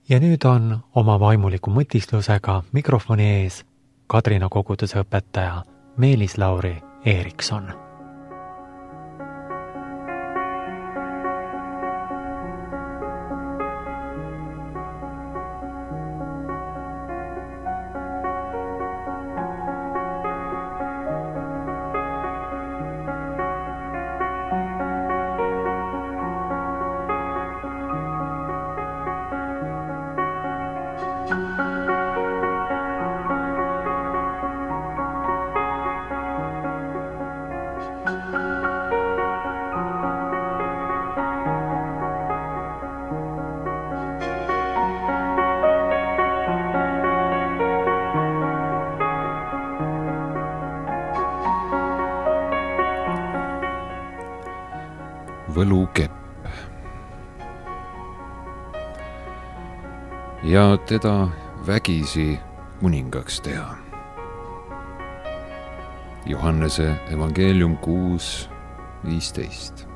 Ja nüüd on oma vaimuliku mõtislusega mikrofoni ees Kadrina koguduse õpetaja Meelis Lauri Eerikson. Võlukepp ja teda vägisi kuningaks teha. Johannese evangeelium 6:15.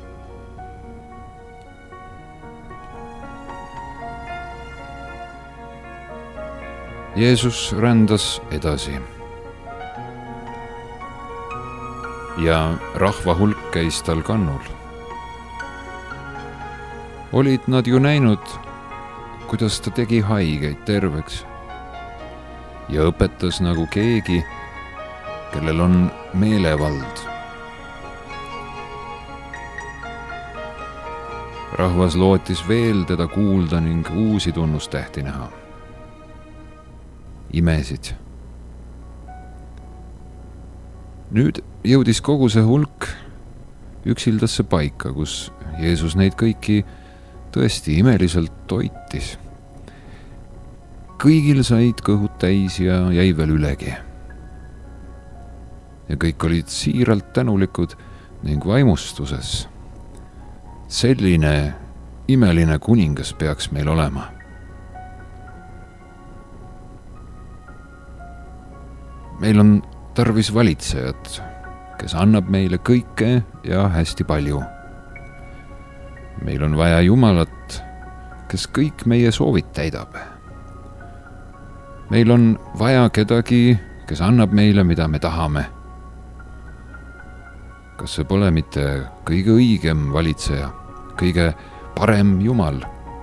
Jeesus rändas edasi ja rahva hulk käis tal kannul. Olid nad ju näinud, kuidas ta tegi haigeid terveks ja õpetas nagu keegi, kellel on meelevald. Rahvas lootis veel teda kuulda ning uusi tunnustähti näha. Imesid. Nüüd jõudis kogu see hulk üksildasse paika, kus Jeesus neid kõiki tõesti imeliselt toitis. Kõigil said kõhud täis ja jäi veel ülegi. Ja kõik olid siiralt tänulikud ning vaimustuses. Selline imeline kuningas peaks meil olema. Meil on tarvis valitsejat, kes annab meile kõike ja hästi palju. Meil on vaja Jumalat, kes kõik meie soovid täidab. Meil on vaja kedagi, kes annab meile, mida me tahame. Kas see pole mitte kõige õigem valitseja, kõige parem Jumal?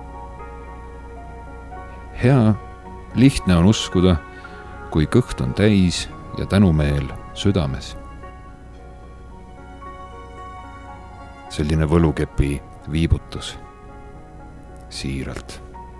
Hea, lihtne on uskuda, kui kõht on täis ja tänumeel südames. Selline võlukepi viibutus siiralt.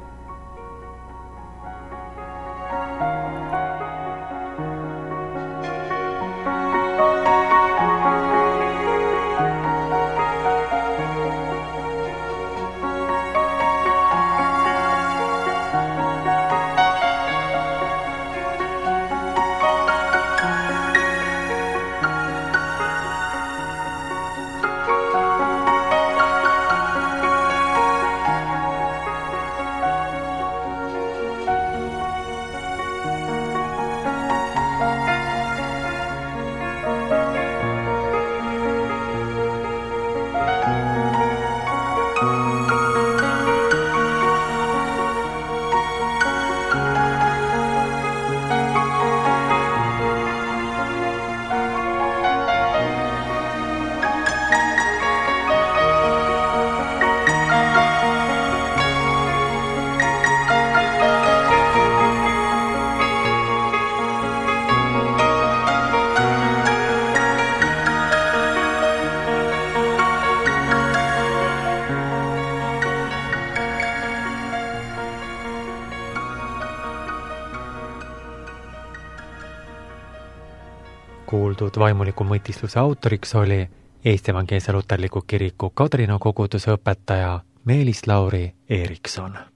Kuuldud vaimuliku mõtisluse autoriks oli Eesti Evangeelse Luterliku Kiriku Kadrina koguduse õpetaja Meelis Lauri Eerikson.